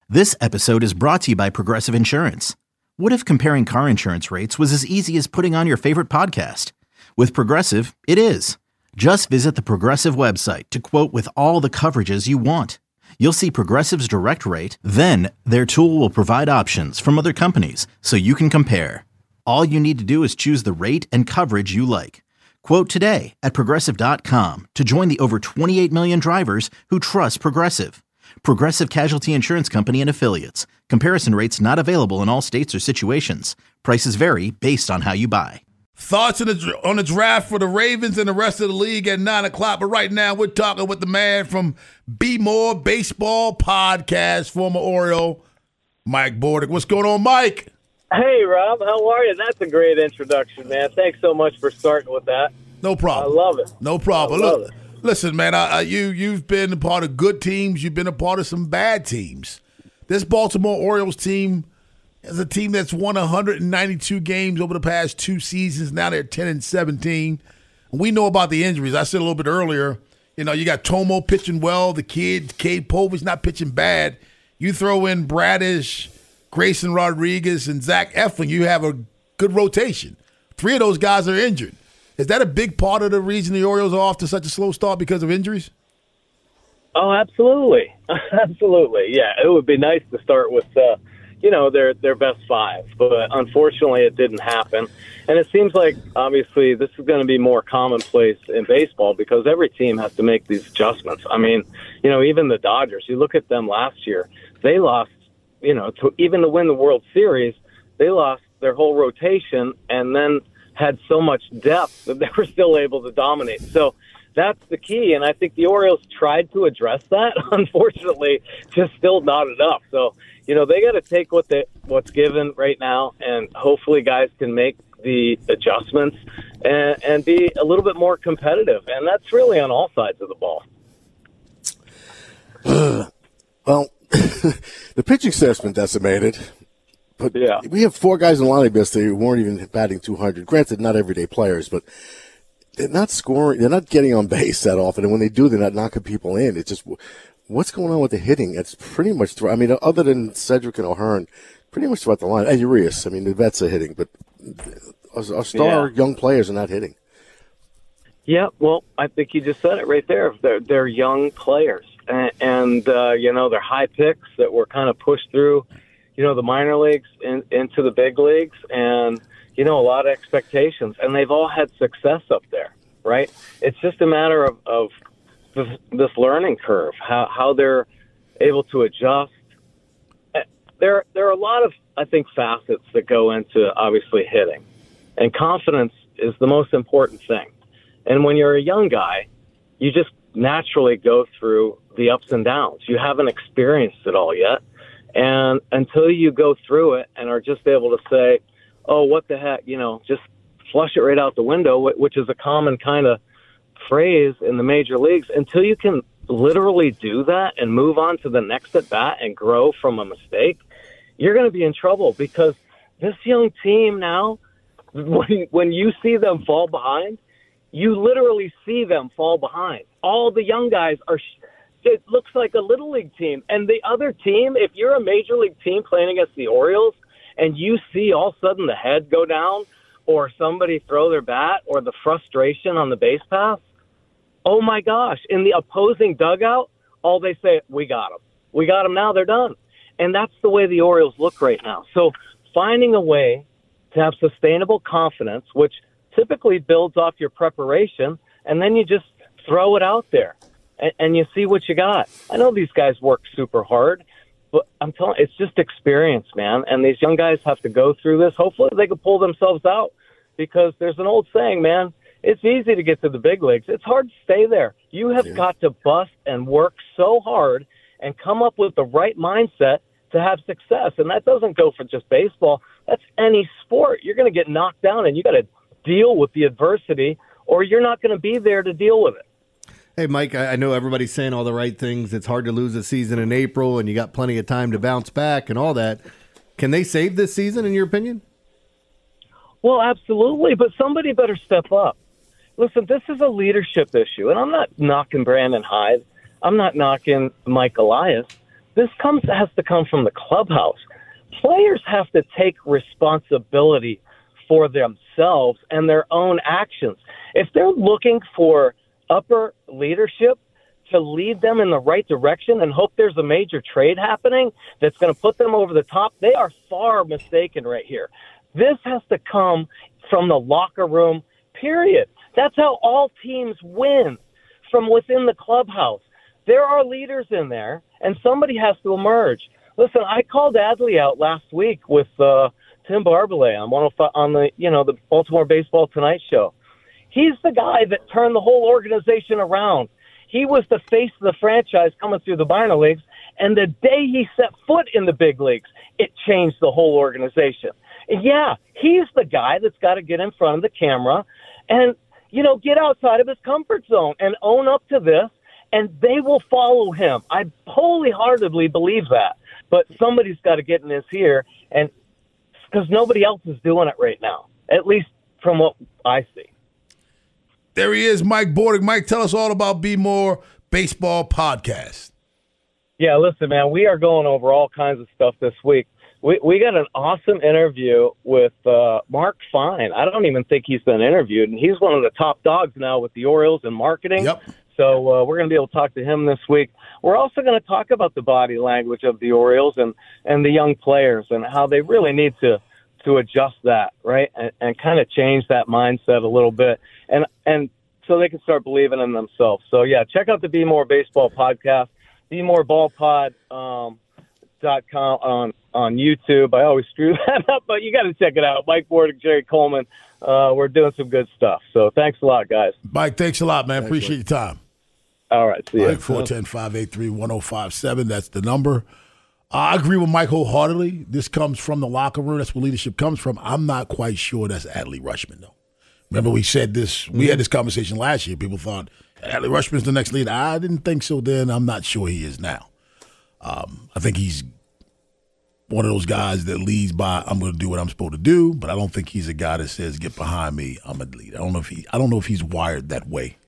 This episode is brought to you by Progressive Insurance. What if comparing car insurance rates was as easy as putting on your favorite podcast? With Progressive, it is. Just visit the Progressive website to quote with all the coverages you want. You'll see Progressive's direct rate, then their tool will provide options from other companies so you can compare. All you need to do is choose the rate and coverage you like. Quote today at Progressive.com to join the over 28 million drivers who trust Progressive. Progressive Casualty Insurance Company and Affiliates. Comparison rates not available in all states or situations. Prices vary based on how you buy. Thoughts on the draft for the Ravens and the rest of the league at 9 o'clock. But right now, we're talking with the man from Be More Baseball Podcast, former Oriole, Mike Bordick. What's going on, Mike? Hey, Rob. How are you? That's a great introduction, man. Thanks so much for starting with that. No problem. I love it. No problem. Look, listen, man, you've been a part of good teams. You've been a part of some bad teams. This Baltimore Orioles team is a team that's won 192 games over the past 2 seasons. Now they're 10-17. We know about the injuries. I said a little bit earlier, you got Tomo pitching well. The kid, Cade Povich, not pitching bad. You throw in Bradish, Grayson Rodriguez, and Zach Eflin, you have a good rotation. 3 of those guys are injured. Is that a big part of the reason the Orioles are off to such a slow start because of injuries? Oh, absolutely. Absolutely. Yeah, it would be nice to start with, their best 5. But unfortunately, it didn't happen. And it seems like, obviously, this is going to be more commonplace in baseball because every team has to make these adjustments. I mean, even the Dodgers, you look at them last year, they lost, even to win the World Series, they lost their whole rotation and then had so much depth that they were still able to dominate. So that's the key, and I think the Orioles tried to address that. Unfortunately, just still not enough. So, they got to take what's given right now, and hopefully guys can make the adjustments and be a little bit more competitive, and that's really on all sides of the ball. Well, the pitching staff's been decimated. But yeah, we have 4 guys in the lineup yesterday who weren't even batting 200. Granted, not everyday players, but they're not scoring. They're not getting on base that often. And when they do, they're not knocking people in. It's just what's going on with the hitting. It's pretty much other than Cedric and O'Hearn, pretty much throughout the line. And Urias, the vets are hitting, but our star young players are not hitting. Yeah, well, I think you just said it right there. They're young players, and they're high picks that were kind of pushed through the minor leagues into the big leagues, and, a lot of expectations. And they've all had success up there, right? It's just a matter of this learning curve, how they're able to adjust. There are a lot of, I think, facets that go into, obviously, hitting. And confidence is the most important thing. And when you're a young guy, you just naturally go through the ups and downs. You haven't experienced it all yet. And until you go through it and are just able to say, oh, what the heck, just flush it right out the window, which is a common kind of phrase in the major leagues, until you can literally do that and move on to the next at bat and grow from a mistake, you're going to be in trouble because this young team now, when you see them fall behind, you literally see them fall behind. All the young guys it looks like a little league team. And the other team, if you're a major league team playing against the Orioles and you see all of a sudden the head go down or somebody throw their bat or the frustration on the base pass, oh my gosh, in the opposing dugout, all they say, we got them. We got them now, they're done. And that's the way the Orioles look right now. So finding a way to have sustainable confidence, which typically builds off your preparation, and then you just throw it out there. And you see what you got. I know these guys work super hard, but I'm telling you, it's just experience, man. And these young guys have to go through this. Hopefully they can pull themselves out because there's an old saying, man, it's easy to get to the big leagues. It's hard to stay there. You have got to bust and work so hard and come up with the right mindset to have success. And that doesn't go for just baseball. That's any sport. You're going to get knocked down and you got to deal with the adversity or you're not going to be there to deal with it. Hey, Mike, I know everybody's saying all the right things. It's hard to lose a season in April, and you got plenty of time to bounce back and all that. Can they save this season, in your opinion? Well, absolutely, but somebody better step up. Listen, this is a leadership issue, and I'm not knocking Brandon Hyde. I'm not knocking Mike Elias. This has to come from the clubhouse. Players have to take responsibility for themselves and their own actions. If they're looking for upper leadership to lead them in the right direction and hope there's a major trade happening that's going to put them over the top, they are far mistaken right here. This has to come from the locker room, period. That's how all teams win, from within the clubhouse. There are leaders in there, and somebody has to emerge. Listen, I called Adley out last week with Tim Barbalet on the Baltimore Baseball Tonight show. He's the guy that turned the whole organization around. He was the face of the franchise coming through the minor leagues, and the day he set foot in the big leagues, it changed the whole organization. And yeah, he's the guy that's got to get in front of the camera and, get outside of his comfort zone and own up to this, and they will follow him. I wholeheartedly believe that. But somebody's got to get in his ear, and because nobody else is doing it right now, at least from what I see. There he is, Mike Bordick. Mike, tell us all about Be More Baseball Podcast. Yeah, listen, man, we are going over all kinds of stuff this week. We got an awesome interview with Mark Fine. I don't even think he's been interviewed, and he's one of the top dogs now with the Orioles in marketing. Yep. So we're going to be able to talk to him this week. We're also going to talk about the body language of the Orioles and the young players and how they really need to adjust that, right, and kind of change that mindset a little bit, and so they can start believing in themselves. So, yeah, check out the Be More Baseball Podcast, BeMoreBallPod.com on YouTube. I always screw that up, but you got to check it out. Mike Bordick, Jerry Coleman. We're doing some good stuff. So thanks a lot, guys. Mike, thanks a lot, man. Appreciate your time. All right, see you. 410-583-1057. That's the number. I agree with Mike wholeheartedly. This comes from the locker room. That's where leadership comes from. I'm not quite sure that's Adley Rutschman, though. Remember we said this. We had this conversation last year. People thought Adley Rutschman's the next leader. I didn't think so then. I'm not sure he is now. I think he's one of those guys that leads by, I'm going to do what I'm supposed to do, but I don't think he's a guy that says, get behind me, I'm a leader. I don't know if he's wired that way